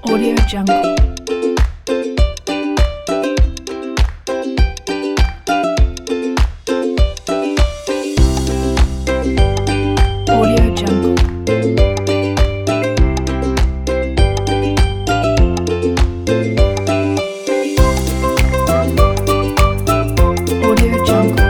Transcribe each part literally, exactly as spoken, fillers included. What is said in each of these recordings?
Audio Jungle. Audio Jungle. Audio Jungle.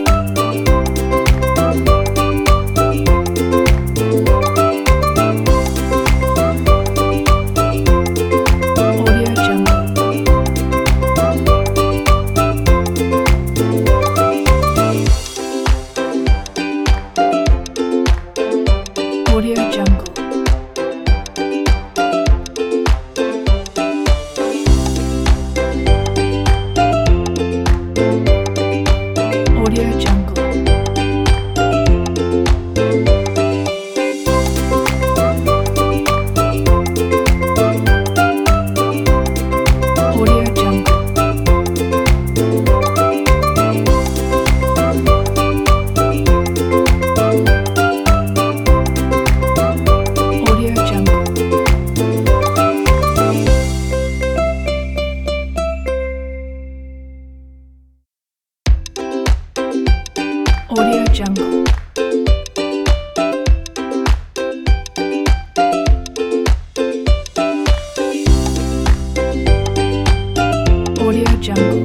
Audio Jungle. Audio Jungle. Audio Jungle. Audio Jungle. Audio Jungle. Audio Jungle.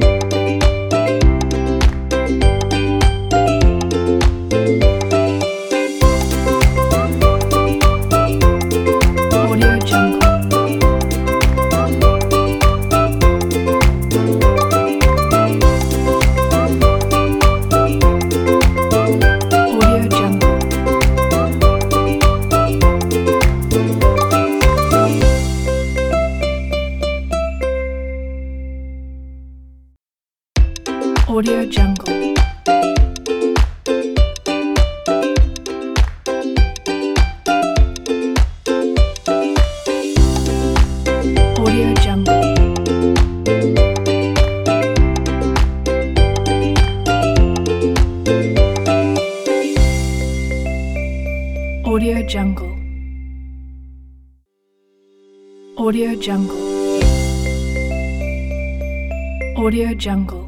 Audio Jungle. Audio Jungle. Audio Jungle. Audio Jungle. Audio Jungle. Audio Jungle. Audio Jungle.